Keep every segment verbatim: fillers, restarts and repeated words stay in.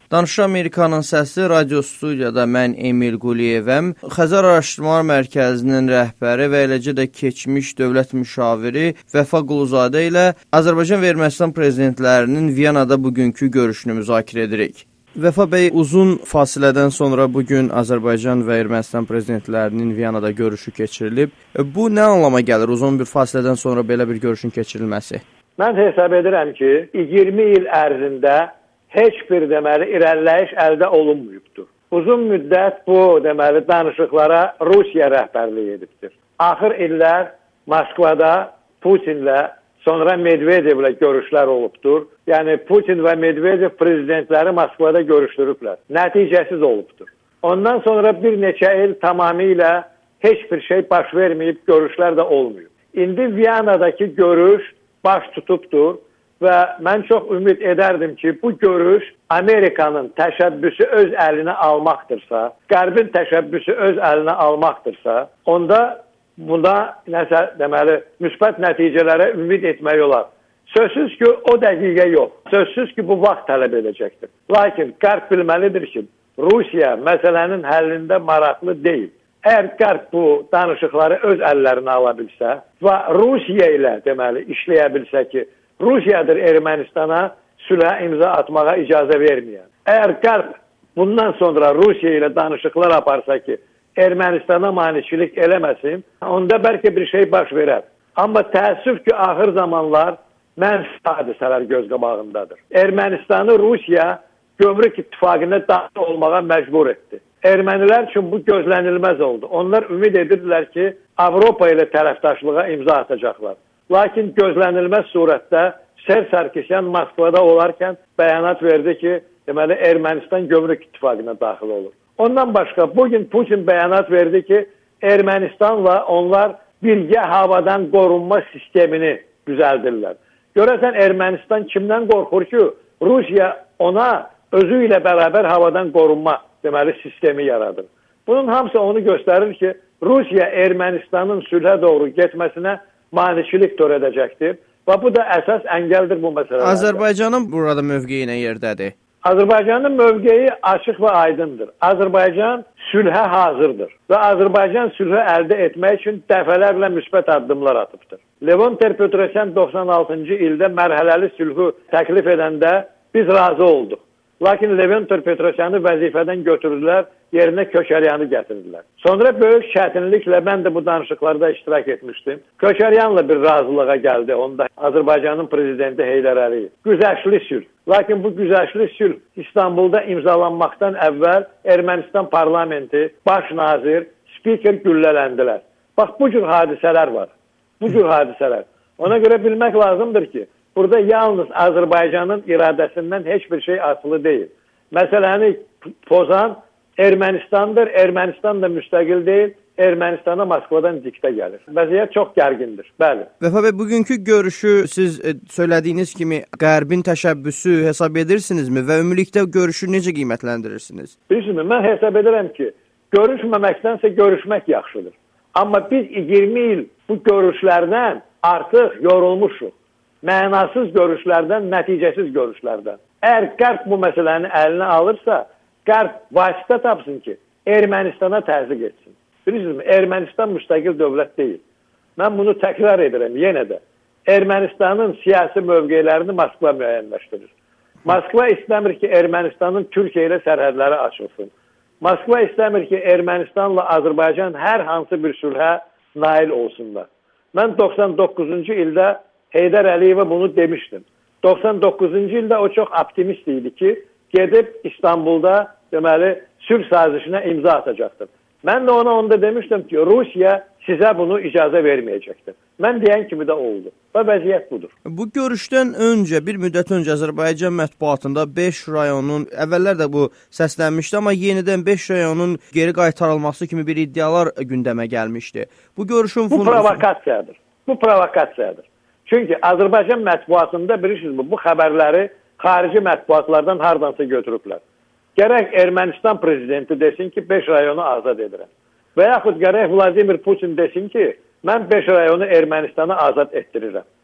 Danışıq Amerikanın səsi radio studiyada mən Emil Quliyevəm. Xəzər Araşdırmalar Mərkəzinin rəhbəri və eləcə də keçmiş dövlət müşaviri Vəfa Quluzadə ilə Azərbaycan və Ermənistan prezidentlərinin Viyanada bugünkü görüşünü müzakirə edirik. Vəfa bəy, uzun fasilədən sonra bugün Azərbaycan və Ermənistan prezidentlərinin Viyanada görüşü keçirilib. Bu nə anlama gəlir uzun bir fasilədən sonra belə bir görüşün keçirilməsi? Mən hesab edirəm ki, iyirmi il ərzində heç bir deməli irəliləyiş əldə olunmayıbdır. Uzun müddət bu deməli danışıqlara Rusiya rəhbərlik edibdir. Axır illər Moskvada Putinlə, sonra Medvedevlə görüşlər olubdur. Yəni Putin və Medvedev prezidentləri Moskvada görüşdürüblər. Nəticəsiz olubdur. Ondan sonra bir neçə il tamamilə heç bir şey baş verməyib, görüşlər də olmuyor. İndi Viyanadakı görüş baş tutubdur və mən çox ümid edərdim ki, bu görüş Amerikanın təşəbbüsü öz əlinə almaqdırsa, Qərbin təşəbbüsü öz əlinə almaqdırsa, onda bunda nəsə deməli müsbət nəticələrə ümid etmək olar. Sözsüz ki, o dəqiqə yox. Sözsüz ki, bu vaxt tələb edəcəkdir. Lakin Qərb bilməlidir ki, Rusiya məsələnin həllində maraqlı deyil. Əgər Qərb bu danışıqları öz əllərinə ala bilsə və Rusiya ilə deməli işləyə bilsə ki, Rusiyadır Ermənistana sülhə imza atmağa icazə verməyən. Əgər Qərb bundan sonra Rusiya ilə danışıqlar aparsa ki, Ermənistana maneçilik eləməsin, onda bəlkə bir şey baş verər. Amma təəssüf ki, axır zamanlar mənfi hadisələr göz qabağındadır. Ermənistanı Rusiya gömrük ittifaqına daxil olmağa məcbur etdi. Ermənilər üçün bu gözlənilməz oldu. Onlar ümid edirdilər ki, Avropa ilə tərəfdaşlığa imza atacaqlar. Lakin gözlənilməz surətdə Ser Sarkisyan Moskvada olarkən bəyanat verdi ki, deməli Ermənistan gömrük ittifaqına daxil olur. Ondan başqa bugün Putin bəyanat verdi ki, Ermənistanla onlar birgə havadan qorunma sistemini düzəldirlər. Görəsən Ermənistan kimdən qorxur ki, Rusiya ona özü ilə bərabər havadan qorunma deməli sistemi yaradır. Bunun hamısı onu göstərir ki, Rusiya Ermənistanın sülhə doğru getməsinə maneçilik törədəcəkdir və bu da əsas əngəldir bu məsələlərdə. Azərbaycanın burada mövqeyi nə yerdədir? Azərbaycanın mövqeyi açıq və aydındır. Azərbaycan sülhə hazırdır və Azərbaycan sülhü əldə etmək üçün dəfələrlə müsbət addımlar atıbdır. Levon Ter-Petrosyan doxsan altıncı ildə mərhələli sülhü təklif edəndə biz razı olduq. Lakin Levon Ter-Petrosyanı vəzifədən götürdülər, yerinə Köçəryanı gətirdilər. Sonra böyük çətinliklə mən də bu danışıqlarda iştirak etmişdim. Köçəryanla bir razılığa gəldi onda Azərbaycanın prezidenti Heydər Əliyev. Güzəştli sülh. Lakin bu güzəştli sülh İstanbulda imzalanmaqdan əvvəl Ermənistan parlamenti, baş nazir, spiker güllələndilər. Bax, bu cür hadisələr var. Bu cür hadisələr. Ona görə bilmək lazımdır ki, burada yalnız Azərbaycanın iradəsindən heç bir şey asılı deyil. Məsələni pozan Ermənistandır, Ermənistan da müstəqil deyil, Ermənistana Moskvadan diktə gəlir. Vəziyyət çox gərgindir, bəli. Vəfa bəy, bugünkü görüşü siz e, söylədiyiniz kimi Qərbin təşəbbüsü hesab edirsinizmi və ümumilikdə görüşü necə qiymətləndirirsiniz? Bilirsiniz, mən hesab edirəm ki, görüşməməkdənsə görüşmək yaxşıdır. Amma biz iyirmi il bu görüşlərdən artıq yorulmuşuq. Mənasız görüşlərdən, nəticəsiz görüşlərdən. Əgər Qərb bu məsələni əlinə alırsa, Qərb vasitə tapsın ki, Ermənistana təzyiq etsin. Bilirsiniz, Ermənistan müstəqil dövlət deyil. Mən bunu təkrar edirəm yenə də. Ermənistanın siyasi mövqelərini Moskva müəyyənləşdirir. Moskva istəmir ki, Ermənistanın Türkiyə ilə sərhədləri açılsın. Moskva istəmir ki, Ermənistanla Azərbaycan hər hansı bir sülhə nail olsunlar. Mən doxsan doqquzuncu ildə Heydər Əliyevə bunu demişdim. doxsan doqquzuncu ildə o çox optimist idi ki, gedib İstanbulda deməli sülh sazişinə imza atacaqdır. Mən də ona onda demişdim ki, Rusiya sizə bunu icazə verməyəcəkdir. Mən deyən kimi də oldu və vəziyyət budur. Bu görüşdən öncə, bir müddət öncə Azərbaycan mətbuatında beş rayonun, əvvəllər də bu səslənmişdi, amma yenidən beş rayonun geri qaytarılması kimi bir iddialar gündəmə gəlmişdi. Bu görüşün... Bu provokasiyadır. Bu provokasiyadır. Çünki Azərbaycan mətbuatında bilirsiniz, bu xəbərləri xarici mətbuatlardan hardansa götürüblər. Gərək Ermənistan prezidenti desin ki, beş rayonu azad edirəm. Və yaxud gərək Vladimir Putin desin ki, mən beş rayonu Ermənistana azad etdirirəm.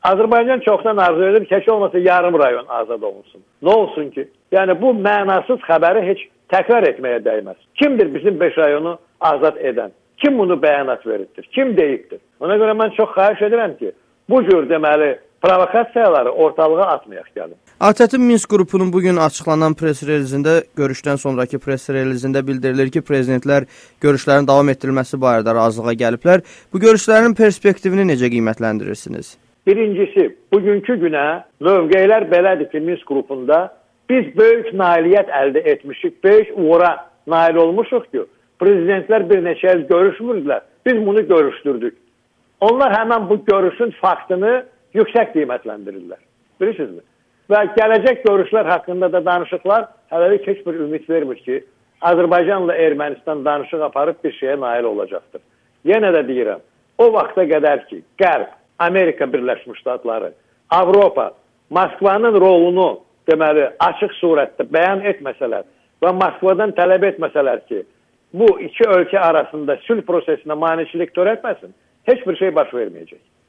Azərbaycan çoxdan arzu edir ki, heç olmasa yarım rayon azad olunsun. Nə olsun ki? Yəni bu mənasız xəbəri heç təkrar etməyə dəyməz. Kimdir bizim beş rayonu azad edən? Kim bunu bəyanat verirdir? Kim deyibdir? Ona görə mən çox xahiş edirəm ki, bu cür deməli provokasiyaları ortalığa atmayaq gəlin. ATƏT-in Minsk qrupunun bugün açıqlanan pres relizində, görüşdən sonraki pres relizində bildirilir ki, prezidentlər görüşlərin davam etdirilməsi barədə razılığa gəliblər. Bu görüşlərin perspektivini necə qiymətləndirirsiniz? Birincisi, bugünkü günə mövqeylər belədir ki, Minsk qrupunda biz böyük nailiyyət əldə etmişik, böyük uğura nail olmuşuq ki, prezidentlər bir neçə il görüşmürdülər. Biz bunu görüşdürdük. Onlar həmən bu görüşün faktını yüksək qiymətləndirirlər. Bilirsinizmi? Və gələcək görüşlər haqqında da danışıqlar hələlik heç bir ümid vermir ki, Azərbaycanla Ermənistan danışıq aparıb bir şeyə nail olacaqdır. Yenə də deyirəm, o vaxta qədər ki, Qərb, Amerika Birləşmiş Ştatları, Avropa, Moskvanın rolunu deməli açıq surətdə bəyan etməsələr və Moskvadan tələb etməsələr ki, bu iki ölkə arasında sülh prosesinə maneçilik törətməsin, heç bir şey baş verməyəcək.